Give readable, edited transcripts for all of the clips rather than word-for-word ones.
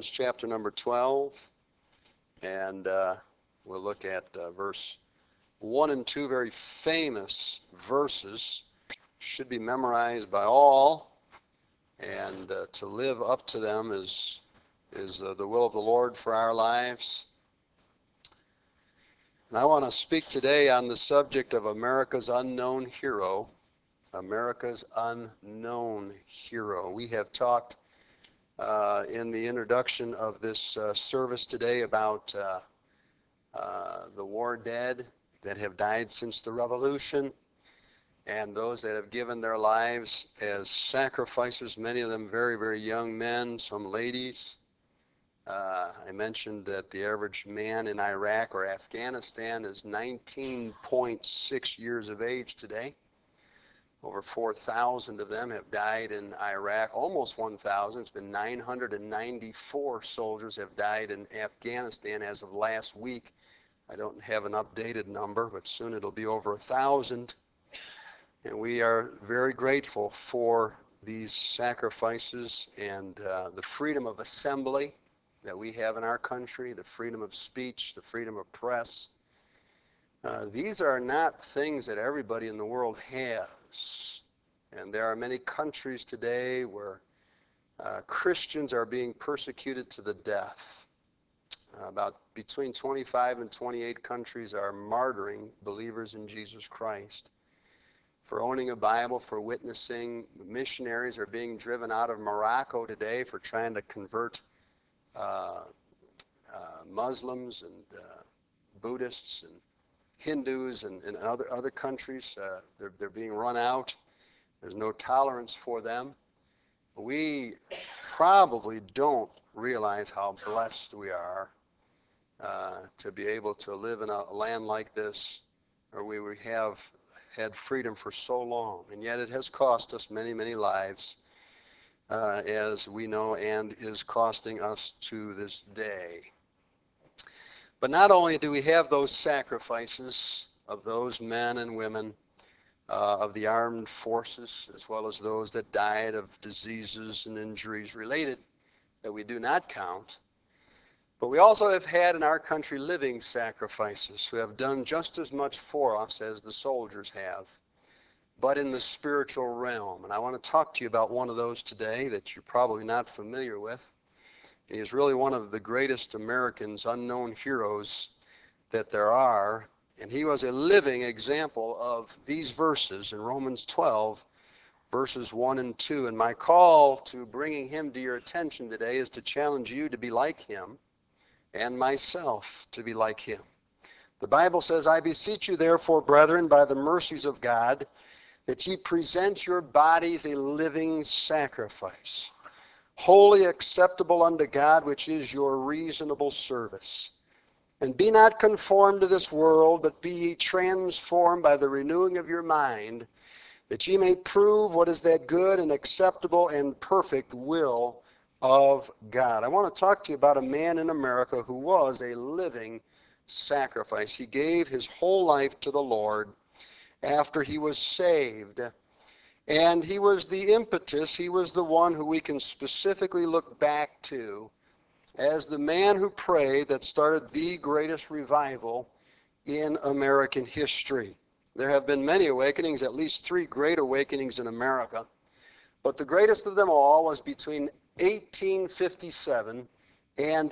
Romans chapter number 12, and we'll look at verse 1 and 2, very famous verses, should be memorized by all, and to live up to them is the will of the Lord for our lives. And I want to speak today on the subject of America's unknown hero. America's unknown hero. We have talked in the introduction of this service today about the war dead that have died since the Revolution, and those that have given their lives as sacrifices, many of them very, very young men, some ladies. I mentioned that the average man in Iraq or Afghanistan is 19.6 years of age today. Over 4,000 of them have died in Iraq, almost 1,000. It's been 994 soldiers have died in Afghanistan as of last week. I don't have an updated number, but soon it'll be over 1,000. And we are very grateful for these sacrifices and the freedom of assembly that we have in our country, the freedom of speech, the freedom of press. These are not things that everybody in the world has. And there are many countries today where Christians are being persecuted to the death. About between 25 and 28 countries are martyring believers in Jesus Christ for owning a Bible, for witnessing. Missionaries are being driven out of Morocco today for trying to convert Muslims and Buddhists and Hindus and other countries. They're being run out. There's no tolerance for them. We probably don't realize how blessed we are to be able to live in a land like this, where we have had freedom for so long. And yet it has cost us many, many lives, as we know, and is costing us to this day. But not only do we have those sacrifices of those men and women of the armed forces, as well as those that died of diseases and injuries related that we do not count, but we also have had in our country living sacrifices who have done just as much for us as the soldiers have, but in the spiritual realm. And I want to talk to you about one of those today that you're probably not familiar with. He is really one of the greatest Americans, unknown heroes that there are. And he was a living example of these verses in Romans 12, verses 1 and 2. And my call to bringing him to your attention today is to challenge you to be like him and myself to be like him. The Bible says, I beseech you therefore, brethren, by the mercies of God, that ye present your bodies a living sacrifice, wholly acceptable unto God, which is your reasonable service. And be not conformed to this world, but be ye transformed by the renewing of your mind, that ye may prove what is that good and acceptable and perfect will of God. I want to talk to you about a man in America who was a living sacrifice. He gave his whole life to the Lord after he was saved. And he was the impetus, he was the one who we can specifically look back to as the man who prayed that started the greatest revival in American history. There have been many awakenings, at least 3 great awakenings in America. But the greatest of them all was between 1857 and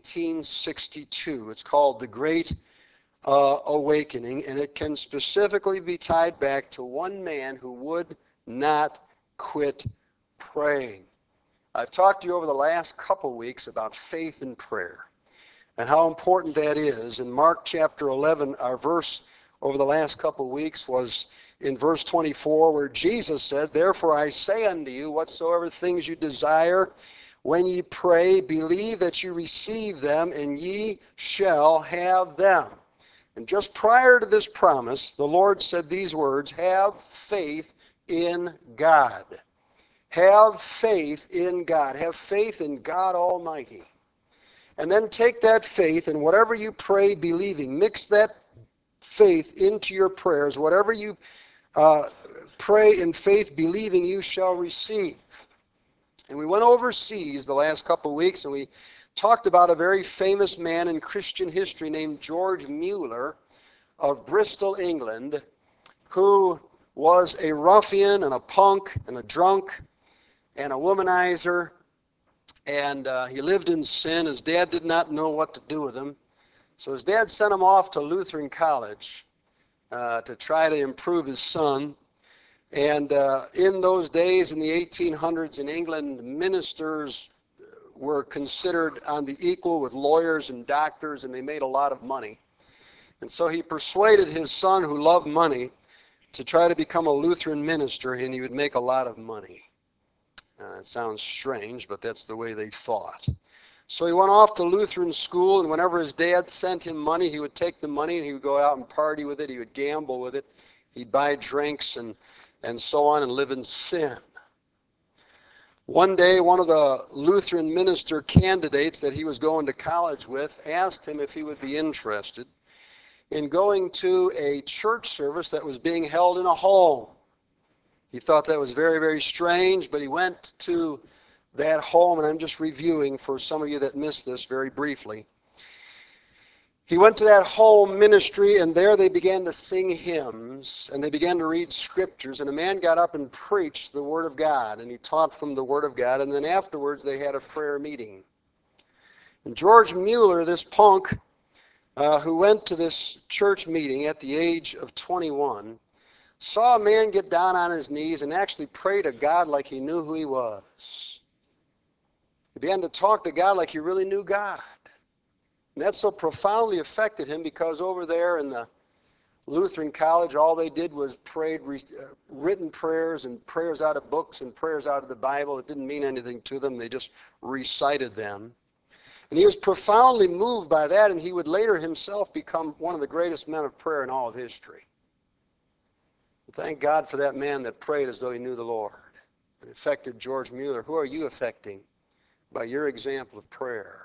1862. It's called the Great Awakening, and it can specifically be tied back to one man who would not quit praying. I've talked to you over the last couple weeks about faith and prayer and how important that is. In Mark chapter 11, our verse over the last couple weeks was in verse 24, where Jesus said, Therefore I say unto you, whatsoever things you desire, when ye pray, believe that you receive them, and ye shall have them. And just prior to this promise, the Lord said these words, have faith in God. Have faith in God. Have faith in God Almighty. And then take that faith and whatever you pray believing, mix that faith into your prayers. Whatever you pray in faith believing, you shall receive. And we went overseas the last couple of weeks, and we talked about a very famous man in Christian history named George Mueller of Bristol, England, who was a ruffian and a punk and a drunk and a womanizer, and he lived in sin. His dad did not know what to do with him, so his dad sent him off to Lutheran College to try to improve his son. And in those days, in the 1800s in England, ministers were considered on the equal with lawyers and doctors, and they made a lot of money. And so he persuaded his son, who loved money, to try to become a Lutheran minister, and he would make a lot of money. It sounds strange, but that's the way they thought. So he went off to Lutheran school, and whenever his dad sent him money, he would take the money and he would go out and party with it. He would gamble with it. He'd buy drinks and so on and live in sin. One day, one of the Lutheran minister candidates that he was going to college with asked him if he would be interested in going to a church service that was being held in a home. He thought that was very, very strange, but he went to that home, and I'm just reviewing for some of you that missed this very briefly. He went to that home ministry, and there they began to sing hymns, and they began to read scriptures, and a man got up and preached the Word of God, and he taught from the Word of God, and then afterwards they had a prayer meeting. And George Mueller, this punk, who went to this church meeting at the age of 21, saw a man get down on his knees and actually pray to God like he knew who he was. He began to talk to God like he really knew God. And that so profoundly affected him, because over there in the Lutheran college, all they did was prayed written prayers and prayers out of books and prayers out of the Bible. It didn't mean anything to them. They just recited them. And he was profoundly moved by that, and he would later himself become one of the greatest men of prayer in all of history. Thank God for that man that prayed as though he knew the Lord. It affected George Mueller. Who are you affecting by your example of prayer?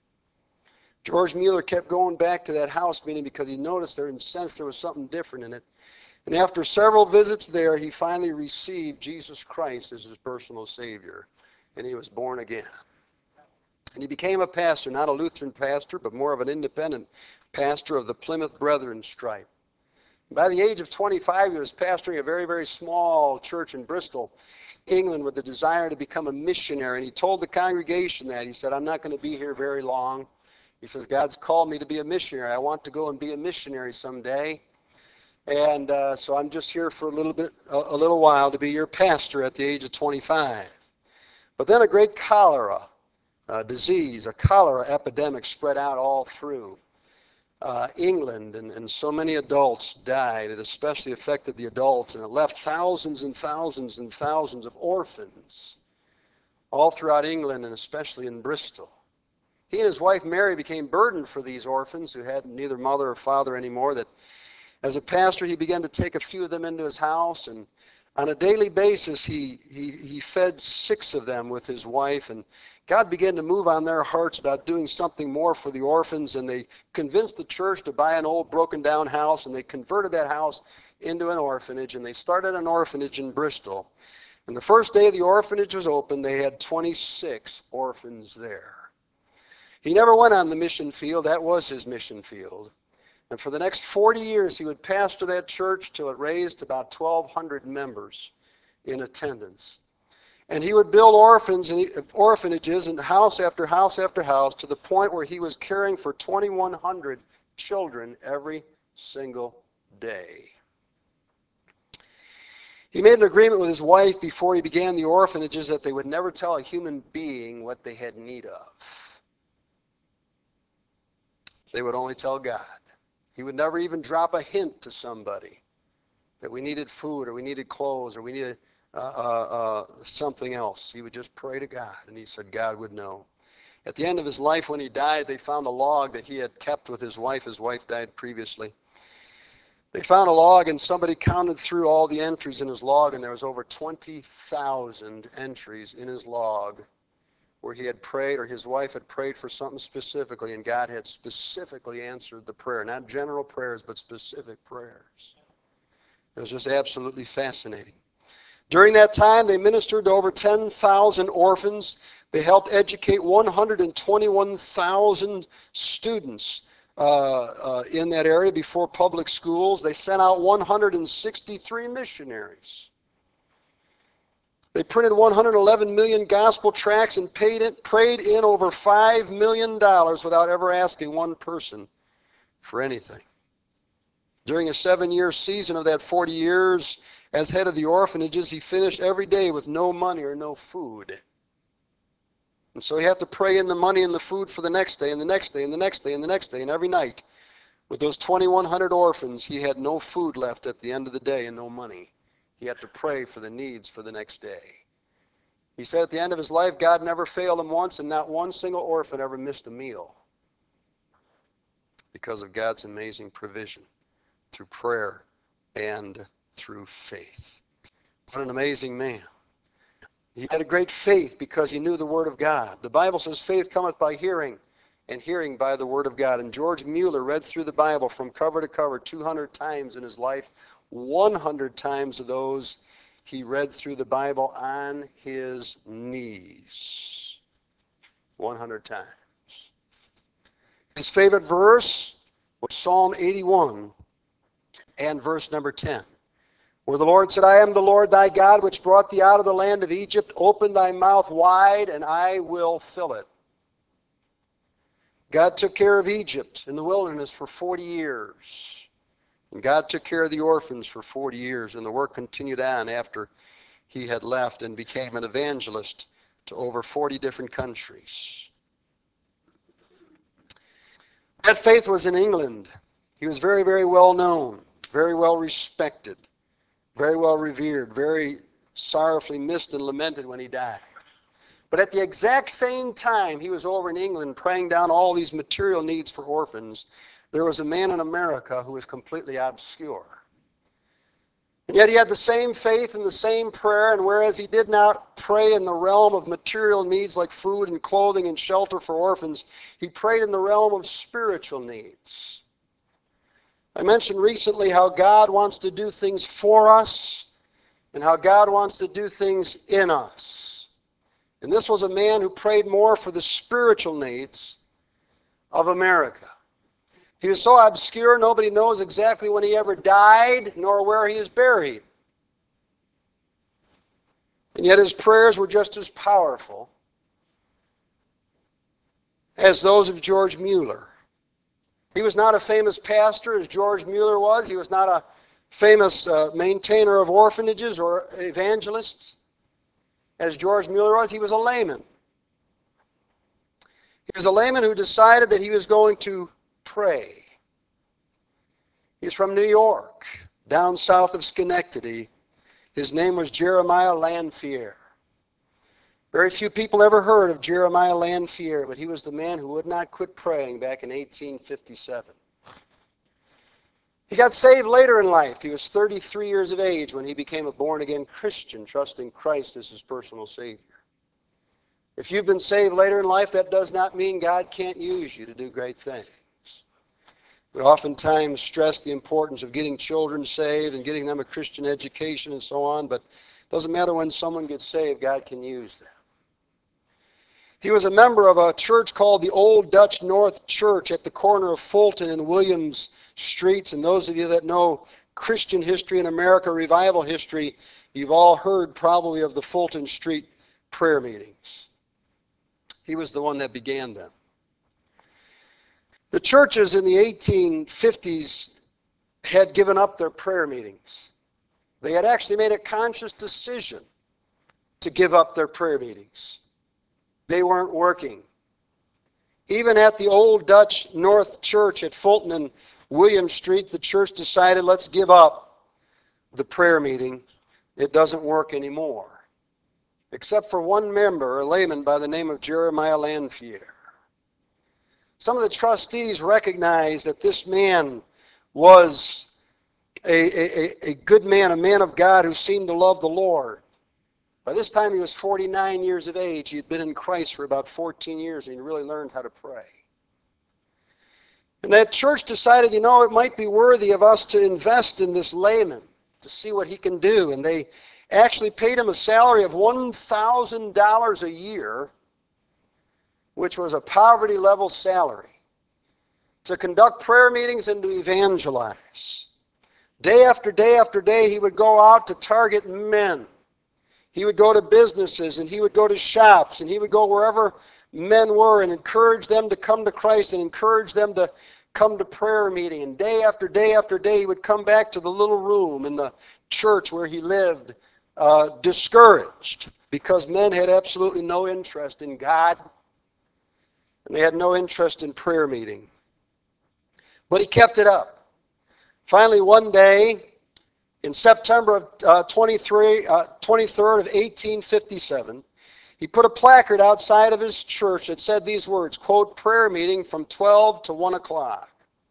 George Mueller kept going back to that house meeting because he noticed there and sensed there was something different in it. And after several visits there, he finally received Jesus Christ as his personal Savior, and he was born again. And he became a pastor, not a Lutheran pastor, but more of an independent pastor of the Plymouth Brethren stripe. By the age of 25, he was pastoring a very, very small church in Bristol, England, with the desire to become a missionary. And he told the congregation that. He said, I'm not going to be here very long. He says, God's called me to be a missionary. I want to go and be a missionary someday. And so I'm just here for a little while to be your pastor at the age of 25. But then a great cholera disease, a cholera epidemic spread out all through England, and so many adults died. It especially affected the adults, and it left thousands and thousands and thousands of orphans all throughout England, and especially in Bristol. He and his wife Mary became burdened for these orphans who had neither mother or father anymore. That as a pastor, he began to take a few of them into his house, and on a daily basis he fed 6 of them with his wife, and God began to move on their hearts about doing something more for the orphans, and they convinced the church to buy an old broken down house, and they converted that house into an orphanage, and they started an orphanage in Bristol. And the first day the orphanage was open, they had 26 orphans there. He never went on the mission field. That was his mission field. And for the next 40 years, he would pastor that church till it raised about 1,200 members in attendance. And he would build orphanages and house after house after house, to the point where he was caring for 2,100 children every single day. He made an agreement with his wife before he began the orphanages that they would never tell a human being what they had need of. They would only tell God. He would never even drop a hint to somebody that we needed food or we needed clothes or we needed something else. He would just pray to God, and he said God would know. At the end of his life, when he died, they found a log that he had kept with his wife. His wife died previously. They found a log, and somebody counted through all the entries in his log, and there was over 20,000 entries in his log where he had prayed, or his wife had prayed for something specifically, and God had specifically answered the prayer. Not general prayers, but specific prayers. It was just absolutely fascinating. During that time, they ministered to over 10,000 orphans. They helped educate 121,000 students in that area before public schools. They sent out 163 missionaries. They printed 111 million gospel tracts and prayed in over $5 million without ever asking one person for anything. During a 7-year season of that 40 years as head of the orphanages, he finished every day with no money or no food. And so he had to pray in the money and the food for the next day and the next day and the next day and the next day. And every night, with those 2,100 orphans, he had no food left at the end of the day and no money. He had to pray for the needs for the next day. He said at the end of his life, God never failed him once, and not one single orphan ever missed a meal because of God's amazing provision through prayer and through faith. What an amazing man. He had a great faith because he knew the Word of God. The Bible says faith cometh by hearing, and hearing by the Word of God. And George Mueller read through the Bible from cover to cover 200 times in his life. 100 times of those he read through the Bible on his knees. 100 times. His favorite verse was Psalm 81 and verse number 10. Where the Lord said, I am the Lord thy God, which brought thee out of the land of Egypt. Open thy mouth wide, and I will fill it. God took care of Egypt in the wilderness for 40 years. And God took care of the orphans for 40 years. And the work continued on after he had left and became an evangelist to over 40 different countries. That faith was in England. He was very, very well known, very well respected, very well revered, very sorrowfully missed and lamented when he died. But at the exact same time he was over in England praying down all these material needs for orphans, there was a man in America who was completely obscure. And yet he had the same faith and the same prayer, and whereas he did not pray in the realm of material needs like food and clothing and shelter for orphans, he prayed in the realm of spiritual needs. I mentioned recently how God wants to do things for us and how God wants to do things in us. And this was a man who prayed more for the spiritual needs of America. He was so obscure, nobody knows exactly when he ever died, nor where he is buried. And yet his prayers were just as powerful as those of George Mueller. He was not a famous pastor as George Mueller was. He was not a famous maintainer of orphanages or evangelists as George Mueller was. He was a layman. He was a layman who decided that he was going to pray. He's from New York, down south of Schenectady. His name was Jeremiah Lanphier. Very few people ever heard of Jeremiah Lanphier, but he was the man who would not quit praying back in 1857. He got saved later in life. He was 33 years of age when he became a born-again Christian, trusting Christ as his personal Savior. If you've been saved later in life, that does not mean God can't use you to do great things. We oftentimes stress the importance of getting children saved and getting them a Christian education and so on, but it doesn't matter when someone gets saved, God can use them. He was a member of a church called the Old Dutch North Church at the corner of Fulton and Williams Streets. And those of you that know Christian history in America, revival history, you've all heard probably of the Fulton Street prayer meetings. He was the one that began them. The churches in the 1850s had given up their prayer meetings. They had actually made a conscious decision to give up their prayer meetings. They weren't working. Even at the Old Dutch North Church at Fulton and William Street, the church decided, let's give up the prayer meeting. It doesn't work anymore. Except for one member, a layman by the name of Jeremiah Lanphier. Some of the trustees recognized that this man was a good man, a man of God who seemed to love the Lord. By this time he was 49 years of age. He had been in Christ for about 14 years and he really learned how to pray. And that church decided, it might be worthy of us to invest in this layman to see what he can do. And they actually paid him a salary of $1,000 a year which was a poverty-level salary, to conduct prayer meetings and to evangelize. Day after day after day, he would go out to target men. He would go to businesses, and he would go to shops, and he would go wherever men were and encourage them to come to Christ and encourage them to come to prayer meeting. And day after day after day, he would come back to the little room in the church where he lived, discouraged because men had absolutely no interest in God, and they had no interest in prayer meeting. But he kept it up. Finally, one day, in September of 23rd of 1857, he put a placard outside of his church that said these words, quote, prayer meeting from 12 to 1 o'clock.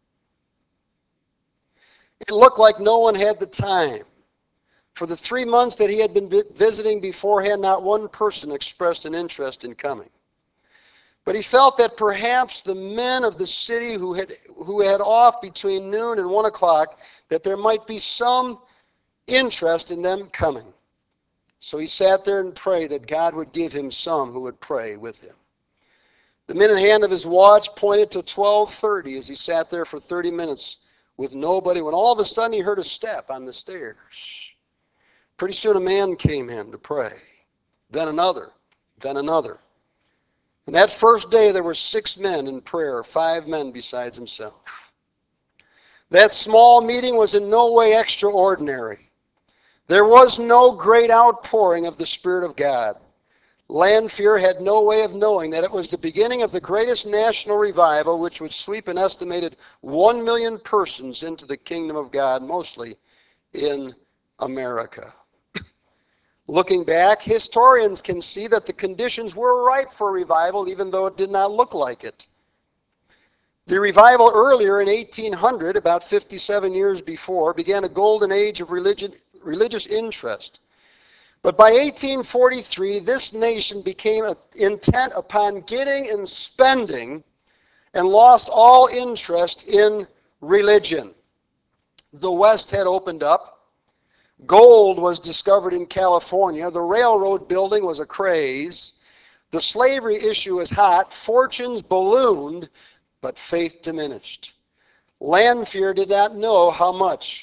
It looked like no one had the time. For the 3 months that he had been visiting beforehand, not one person expressed an interest in coming. But he felt that perhaps the men of the city who had off between noon and 1 o'clock, that there might be some interest in them coming. So he sat there and prayed that God would give him some who would pray with him. The minute hand of his watch pointed to 12:30 as he sat there for 30 minutes with nobody, when all of a sudden he heard a step on the stairs. Pretty soon a man came in to pray. Then another. Then another. And that first day there were 6 men in prayer, 5 men besides himself. That small meeting was in no way extraordinary. There was no great outpouring of the Spirit of God. Lanphier had no way of knowing that it was the beginning of the greatest national revival, which would sweep an estimated 1 million persons into the kingdom of God, mostly in America. Looking back, historians can see that the conditions were ripe for revival, even though it did not look like it. The revival earlier in 1800, about 57 years before, began a golden age of religious interest. But by 1843, this nation became intent upon getting and spending and lost all interest in religion. The West had opened up. Gold was discovered in California. The railroad building was a craze. The slavery issue was hot. Fortunes ballooned, but faith diminished. Lanphier did not know how much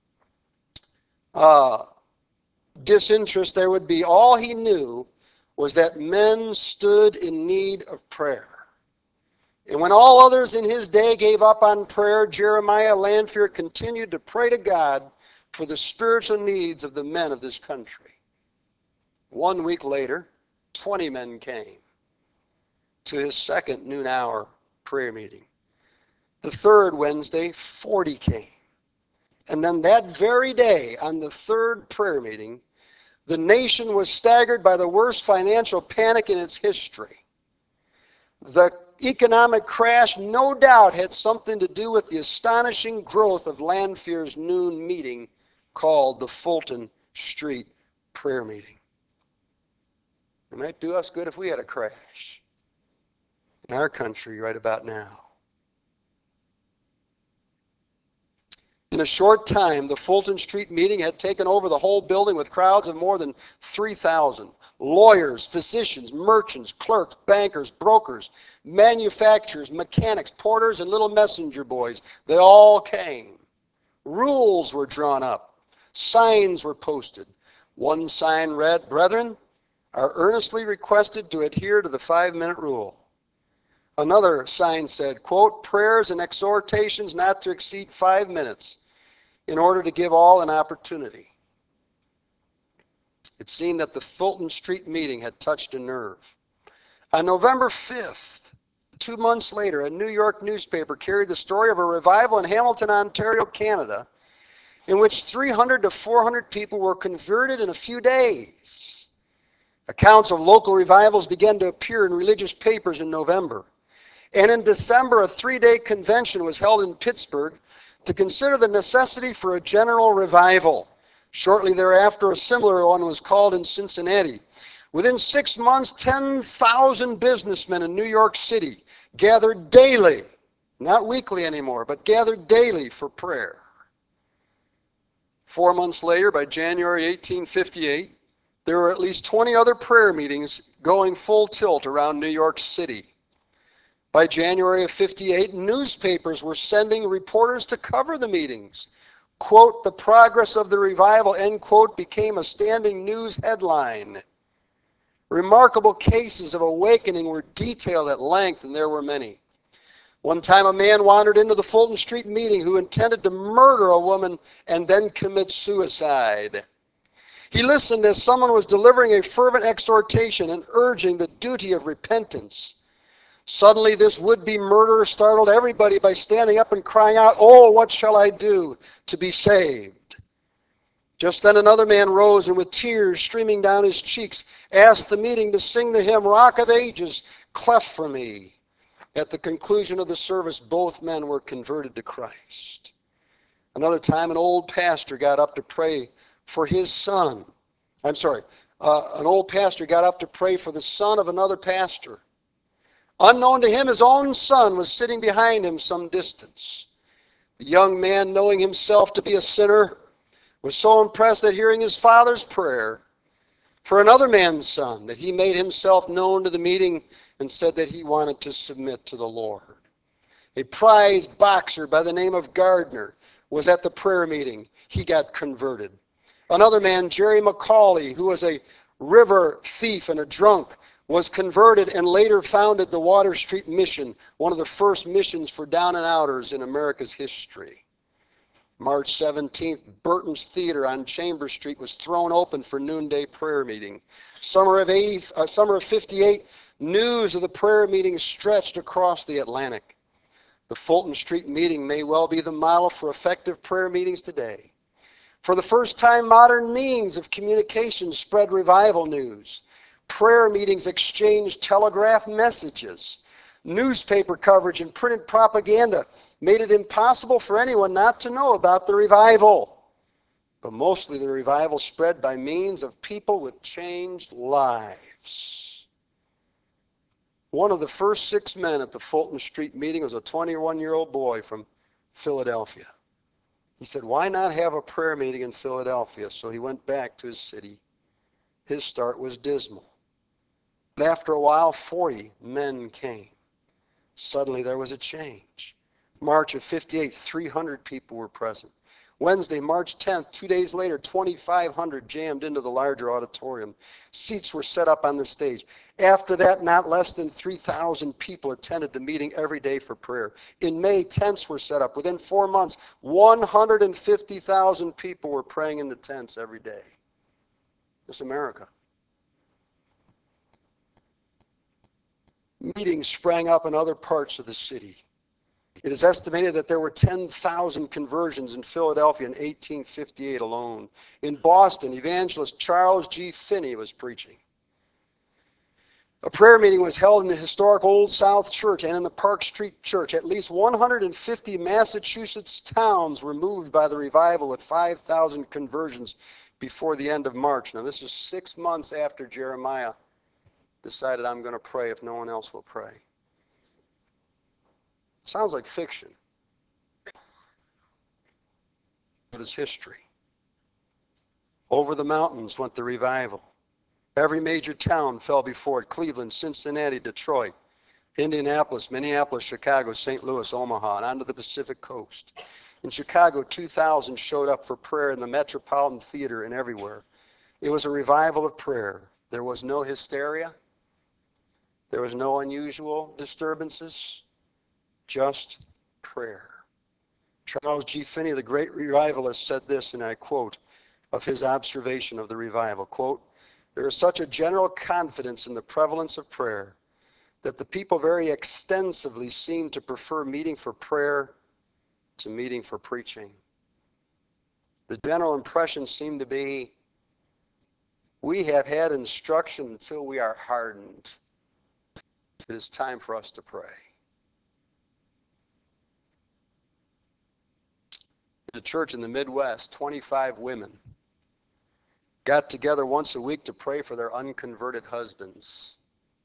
disinterest there would be. All he knew was that men stood in need of prayer. And when all others in his day gave up on prayer, Jeremiah Lanphier continued to pray to God for the spiritual needs of the men of this country. 1 week later, 20 men came to his second noon hour prayer meeting. The third Wednesday, 40 came. And then that very day, on the third prayer meeting, the nation was staggered by the worst financial panic in its history. The economic crash, no doubt, had something to do with the astonishing growth of Lanphier's noon meeting called the Fulton Street Prayer Meeting. It might do us good if we had a crash in our country right about now. In a short time, the Fulton Street meeting had taken over the whole building with crowds of more than 3,000. Lawyers, physicians, merchants, clerks, bankers, brokers, manufacturers, mechanics, porters, and little messenger boys. They all came. Rules were drawn up. Signs were posted. One sign read, "Brethren, are earnestly requested to adhere to the 5-minute rule." Another sign said, quote, "Prayers and exhortations not to exceed 5 minutes in order to give all an opportunity." It seemed that the Fulton Street meeting had touched a nerve. On November 5th, 2 months later, a New York newspaper carried the story of a revival in Hamilton, Ontario, Canada, in which 300 to 400 people were converted in a few days. Accounts of local revivals began to appear in religious papers in November. And in December, a 3-day convention was held in Pittsburgh to consider the necessity for a general revival. Shortly thereafter, a similar one was called in Cincinnati. Within 6 months, 10,000 businessmen in New York City gathered daily, not weekly anymore, but gathered daily for prayer. 4 months later, by January 1858, there were at least 20 other prayer meetings going full tilt around New York City. By January of 58, newspapers were sending reporters to cover the meetings. Quote, the progress of the revival, end quote, became a standing news headline. Remarkable cases of awakening were detailed at length, and there were many. One time a man wandered into the Fulton Street meeting who intended to murder a woman and then commit suicide. He listened as someone was delivering a fervent exhortation and urging the duty of repentance. Suddenly this would-be murderer startled everybody by standing up and crying out, "Oh, what shall I do to be saved?" Just then another man rose and with tears streaming down his cheeks asked the meeting to sing the hymn, "Rock of Ages, cleft for me." At the conclusion of the service, both men were converted to Christ. Another time, an old pastor got up to pray for his son. An old pastor got up to pray for the son of another pastor. Unknown to him, his own son was sitting behind him some distance. The young man, knowing himself to be a sinner, was so impressed at hearing his father's prayer for another man's son that he made himself known to the meeting and said that he wanted to submit to the Lord. A prize boxer by the name of Gardner was at the prayer meeting. He got converted. Another man, Jerry McCauley, who was a river thief and a drunk, was converted and later founded the Water Street Mission, one of the first missions for down and outers in America's history. March 17th, Burton's Theater on Chambers Street was thrown open for noonday prayer meeting. Summer of 58, news of the prayer meeting stretched across the Atlantic. The Fulton Street meeting may well be the model for effective prayer meetings today. For the first time, modern means of communication spread revival news. Prayer meetings exchanged telegraph messages. Newspaper coverage and printed propaganda made it impossible for anyone not to know about the revival. But mostly the revival spread by means of people with changed lives. One of the first 6 men at the Fulton Street meeting was a 21-year-old boy from Philadelphia. He said, why not have a prayer meeting in Philadelphia? So he went back to his city. His start was dismal. But after a while, 40 men came. Suddenly there was a change. March of 58, 300 people were present. Wednesday, March 10th, 2 days later, 2,500 jammed into the larger auditorium. Seats were set up on the stage. After that, not less than 3,000 people attended the meeting every day for prayer. In May, tents were set up. Within 4 months, 150,000 people were praying in the tents every day. It's America. Meetings sprang up in other parts of the city. It is estimated that there were 10,000 conversions in Philadelphia in 1858 alone. In Boston, evangelist Charles G. Finney was preaching. A prayer meeting was held in the historic Old South Church and in the Park Street Church. At least 150 Massachusetts towns were moved by the revival with 5,000 conversions before the end of March. Now, this is 6 months after Jeremiah decided, I'm going to pray if no one else will pray. Sounds like fiction, but it's history. Over the mountains went the revival. Every major town fell before it: Cleveland, Cincinnati, Detroit, Indianapolis, Minneapolis, Chicago, St. Louis, Omaha, and onto the Pacific coast. In Chicago, 2,000 showed up for prayer in the Metropolitan Theater and everywhere. It was a revival of prayer. There was no hysteria. There was no unusual disturbances. Just prayer. Charles G. Finney, the great revivalist, said this, and I quote, of his observation of the revival, quote, there is such a general confidence in the prevalence of prayer that the people very extensively seem to prefer meeting for prayer to meeting for preaching. The general impression seemed to be, we have had instruction until we are hardened. It is time for us to pray. In a church in the Midwest, 25 women got together once a week to pray for their unconverted husbands.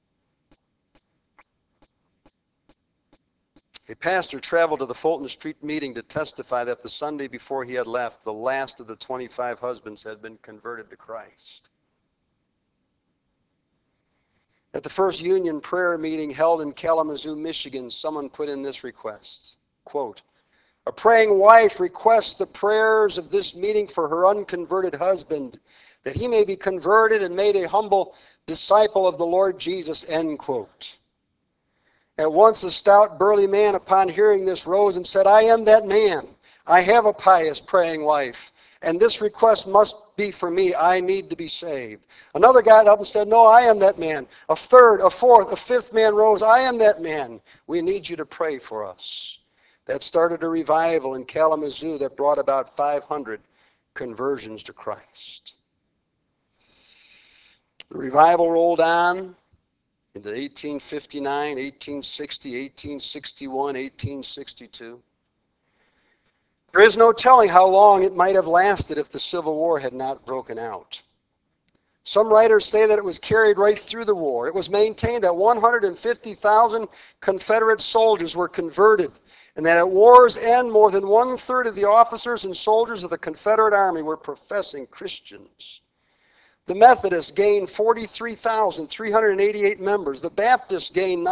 A pastor traveled to the Fulton Street meeting to testify that the Sunday before he had left, the last of the 25 husbands had been converted to Christ. At the first union prayer meeting held in Kalamazoo, Michigan, someone put in this request, quote, "A praying wife requests the prayers of this meeting for her unconverted husband, that he may be converted and made a humble disciple of the Lord Jesus," end quote. At once a stout, burly man, upon hearing this, rose and said, "I am that man. I have a pious, praying wife, and this request must be for me. I need to be saved." Another got up and said, "No, I am that man." A third, a fourth, a fifth man rose, "I am that man. We need you to pray for us." That started a revival in Kalamazoo that brought about 500 conversions to Christ. The revival rolled on into 1859, 1860, 1861, 1862. There is no telling how long it might have lasted if the Civil War had not broken out. Some writers say that it was carried right through the war. It was maintained that 150,000 Confederate soldiers were converted, and that at war's end, more than one-third of the officers and soldiers of the Confederate Army were professing Christians. The Methodists gained 43,388 members. The Baptists gained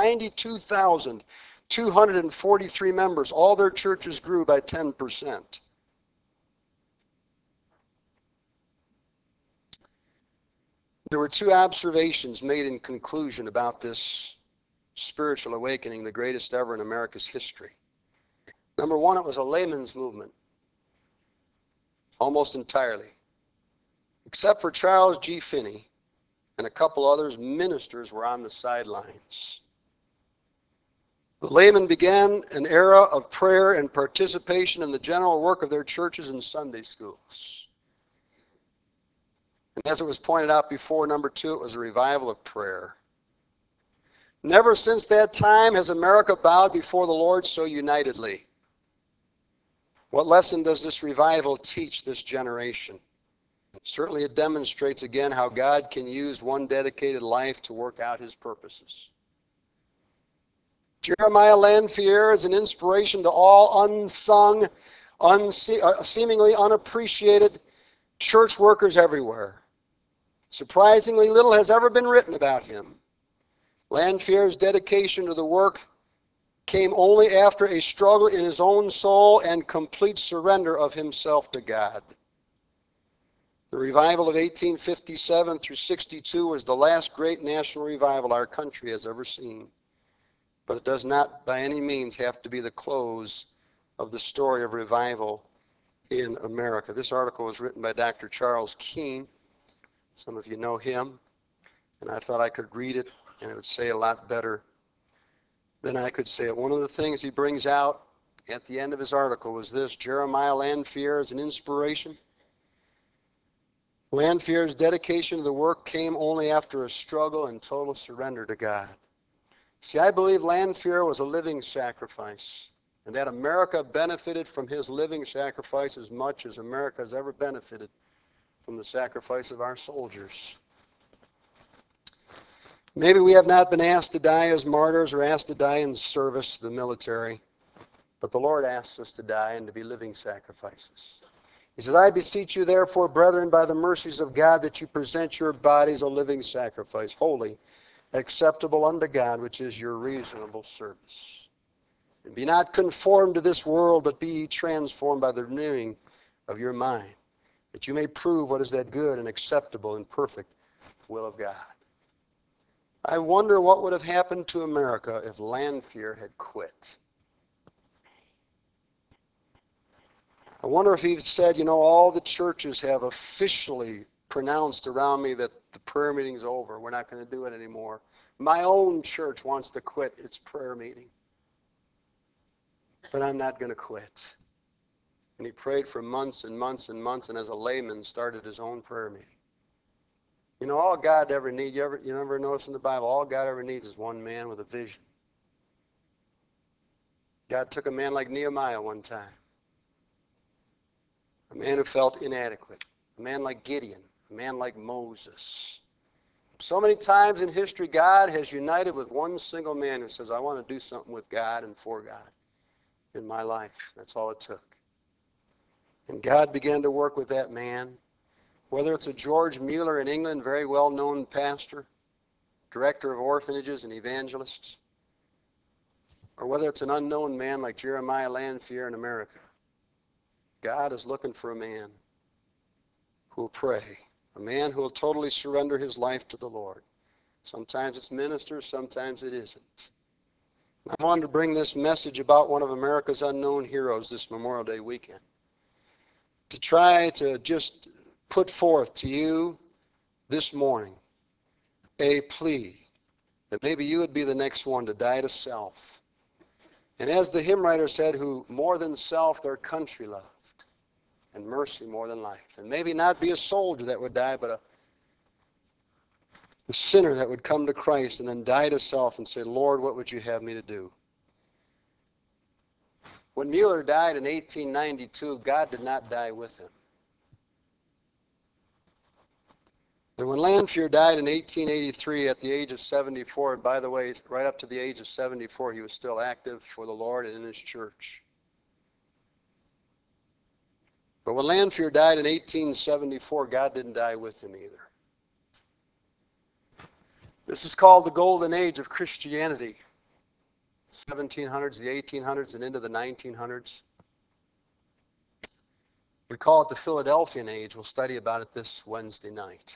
92,243 members. All their churches grew by 10%. There were two observations made in conclusion about this spiritual awakening, the greatest ever in America's history. Number one, it was a layman's movement, almost entirely. Except for Charles G. Finney and a couple others, ministers were on the sidelines. The laymen began an era of prayer and participation in the general work of their churches and Sunday schools. And as it was pointed out before, number two, it was a revival of prayer. Never since that time has America bowed before the Lord so unitedly. What lesson does this revival teach this generation? Certainly it demonstrates again how God can use one dedicated life to work out his purposes. Jeremiah Lanphier is an inspiration to all unsung, seemingly unappreciated church workers everywhere. Surprisingly little has ever been written about him. Lanphier's dedication to the work came only after a struggle in his own soul and complete surrender of himself to God. The revival of 1857 through 62 was the last great national revival our country has ever seen. But it does not by any means have to be the close of the story of revival in America. This article was written by Dr. Charles Keene. Some of you know him, and I thought I could read it, and it would say a lot better than I could say it. One of the things he brings out at the end of his article was this: Jeremiah Lanphier is an inspiration. Lanphier's dedication to the work came only after a struggle and total surrender to God. See, I believe Lanphier was a living sacrifice, and that America benefited from his living sacrifice as much as America has ever benefited from the sacrifice of our soldiers. Maybe we have not been asked to die as martyrs or asked to die in service to the military, but the Lord asks us to die and to be living sacrifices. He says, "I beseech you therefore, brethren, by the mercies of God, that you present your bodies a living sacrifice, holy, acceptable unto God, which is your reasonable service. And be not conformed to this world, but be ye transformed by the renewing of your mind, that you may prove what is that good and acceptable and perfect will of God." I wonder what would have happened to America if Lanphier had quit. I wonder if he said, all the churches have officially pronounced around me that the prayer meeting's over. We're not going to do it anymore. My own church wants to quit its prayer meeting. But I'm not going to quit. And he prayed for months and months and months, and as a layman started his own prayer meeting. All God ever needs, you ever notice in the Bible, all God ever needs is one man with a vision. God took a man like Nehemiah one time, a man who felt inadequate, a man like Gideon, a man like Moses. So many times in history, God has united with one single man who says, "I want to do something with God and for God in my life." That's all it took. And God began to work with that man. Whether it's a George Mueller in England, very well-known pastor, director of orphanages and evangelists, or whether it's an unknown man like Jeremiah Lanphier in America, God is looking for a man who will pray, a man who will totally surrender his life to the Lord. Sometimes it's ministers, sometimes it isn't. I wanted to bring this message about one of America's unknown heroes this Memorial Day weekend, to try to just put forth to you this morning a plea that maybe you would be the next one to die to self. And as the hymn writer said, who more than self their country loved, and mercy more than life. And maybe not be a soldier that would die, but a sinner that would come to Christ and then die to self and say, Lord, what would you have me to do? When Mueller died in 1892, God did not die with him. And when Lanphier died in 1883 at the age of 74, and by the way, right up to the age of 74, he was still active for the Lord and in his church. But when Lanphier died in 1874, God didn't die with him either. This is called the Golden Age of Christianity. 1700s, the 1800s, and into the 1900s. We call it the Philadelphian Age. We'll study about it this Wednesday night.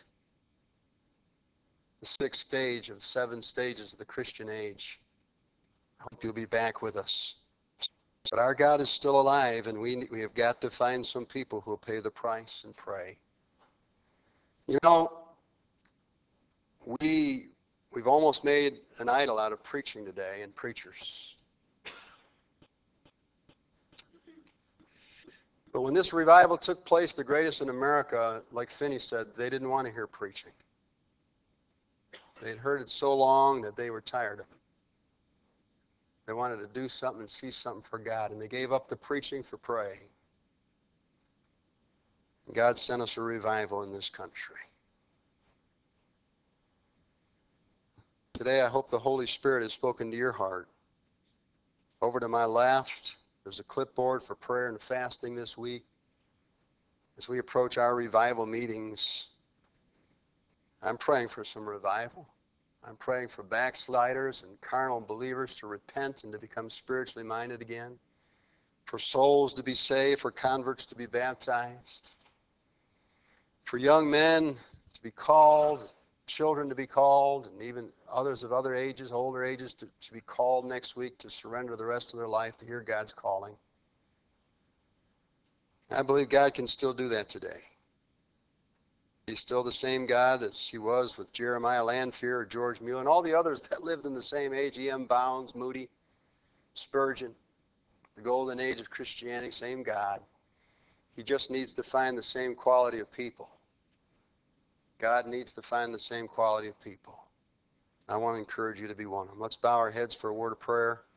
The sixth stage of 7 stages of the Christian age. I hope you'll be back with us. But our God is still alive, and we have got to find some people who will pay the price and pray. You know, we've almost made an idol out of preaching today and preachers. But when this revival took place, the greatest in America, like Finney said, they didn't want to hear preaching. They had heard it so long that they were tired of it. They wanted to do something and see something for God, and they gave up the preaching for praying. And God sent us a revival in this country. Today, I hope the Holy Spirit has spoken to your heart. Over to my left, there's a clipboard for prayer and fasting this week. As we approach our revival meetings, I'm praying for some revival. I'm praying for backsliders and carnal believers to repent and to become spiritually minded again, for souls to be saved, for converts to be baptized, for young men to be called, children to be called, and even others of other ages, older ages, to be called next week to surrender the rest of their life to hear God's calling. I believe God can still do that today. He's still the same God as he was with Jeremiah Lanphier or George Mueller and all the others that lived in the same age, E.M. Bounds, Moody, Spurgeon, the golden age of Christianity, same God. He just needs to find the same quality of people. God needs to find the same quality of people. I want to encourage you to be one of them. Let's bow our heads for a word of prayer.